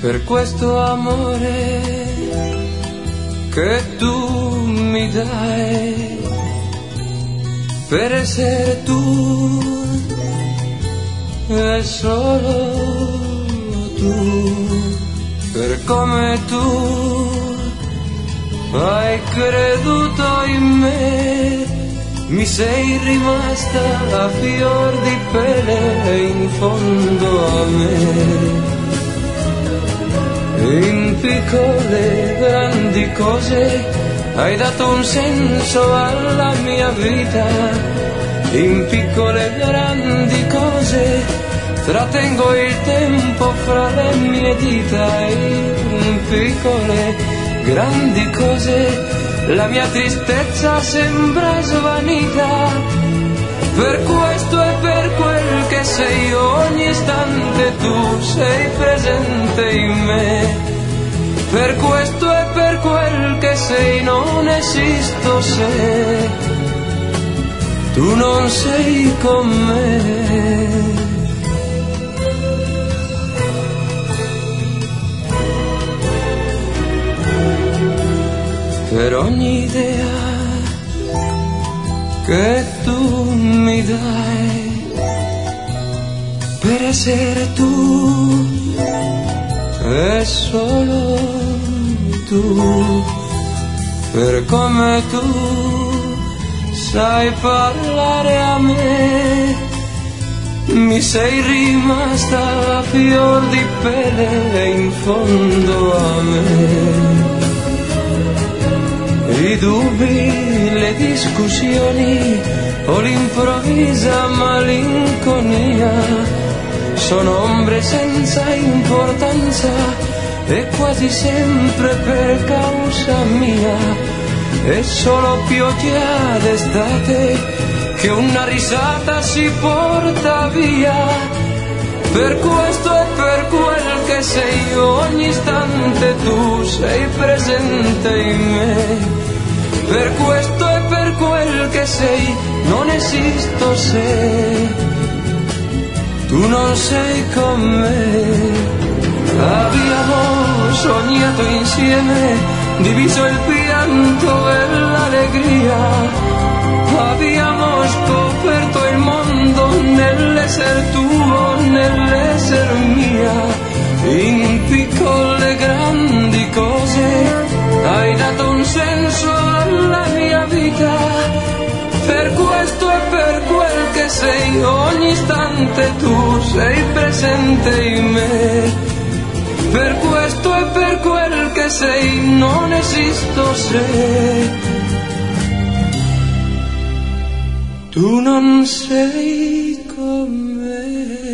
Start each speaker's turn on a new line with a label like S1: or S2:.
S1: per questo amore che tu mi dai, per essere tu e solo tu, per come tu hai creduto in me, mi sei rimasta a fior di pelle in fondo a me. In piccole grandi cose hai dato un senso alla mia vita, in piccole grandi cose trattengo il tempo fra le mie dita, in piccole grandi cose la mia tristezza sembra svanita, per questo e per quel che sei ogni istante tu sei presente in me, per questo e per quel che sei non esisto se tu non sei con me. Per ogni idea che tu mi dai, per essere tu e solo tu, per come tu sai parlare a me, mi sei rimasta a fior di pelle in fondo a me. I dubbi, le discussioni o l'improvvisa malinconia sono ombre senza importanza e quasi sempre per causa mia, è solo pioggia d'estate che una risata si porta via, per questo e per quel che sei ogni istante tu sei presente in me, per questo e per quel che sei non esisto se tu non sei con me. Abbiamo sognato insieme, diviso il pianto e l'allegria, abbiamo scoperto il mondo nell'esser tuo, nell'esser mia, in piccole grandi cose hai dato un senso alla mia vita, per questo e per quel che sei ogni istante tu sei presente in me, per questo e per quel che sei non esisto se tu non sei con me.